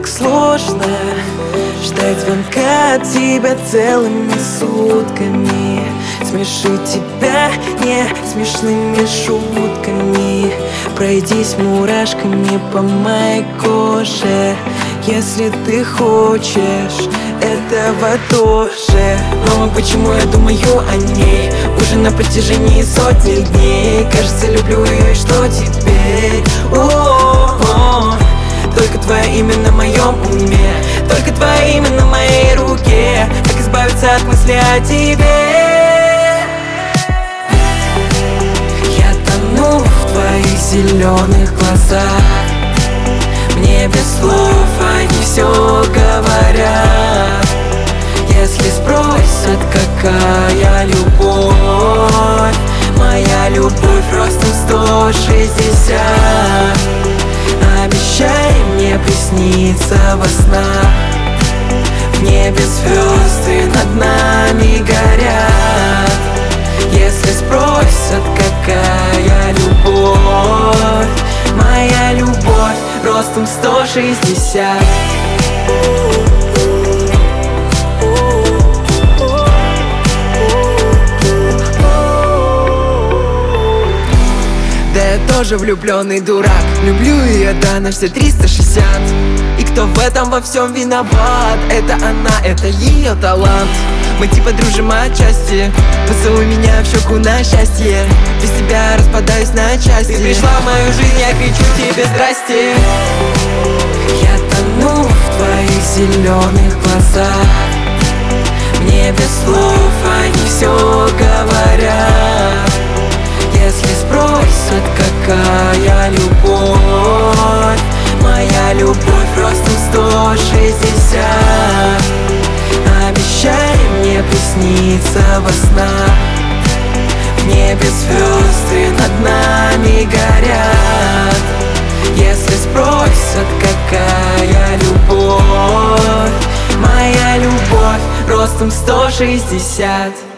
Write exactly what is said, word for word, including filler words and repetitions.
так сложно ждать звонка от тебя целыми сутками, смешить тебя не смешными шутками, пройдись мурашками по моей коже, если ты хочешь этого тоже. Мама, почему я думаю о ней уже на протяжении сотни дней? Кажется, люблю ее, и что теперь? О-о-о. Только твое имя на моем уме, только твое имя на моей руке. Как избавиться от мысли о тебе? Я тону в твоих зеленых глазах, мне без слов они все говорят. Если спросят, какая любовь, моя любовь ростом сто шестьдесят. Обещай мне присниться во снах, в небе звезды над нами горят. Если спросят, какая любовь, моя любовь ростом сто шестьдесят. Тоже влюбленный дурак, люблю ее, да, на все триста шестьдесят. И кто в этом во всем виноват? Это она, это ее талант. Мы типа дружим отчасти, поцелуй меня в щеку на счастье. Без тебя распадаюсь на части. Ты пришла в мою жизнь, я кричу тебе здрасте. Я тону в твоих зеленых глазах, мне без слов они все говорят. Если спросят, какая любовь, моя любовь ростом сто шестьдесят. Обещай мне присниться во снах, в небе звезды над нами горят. Если спросят, какая любовь, моя любовь ростом сто шестьдесят.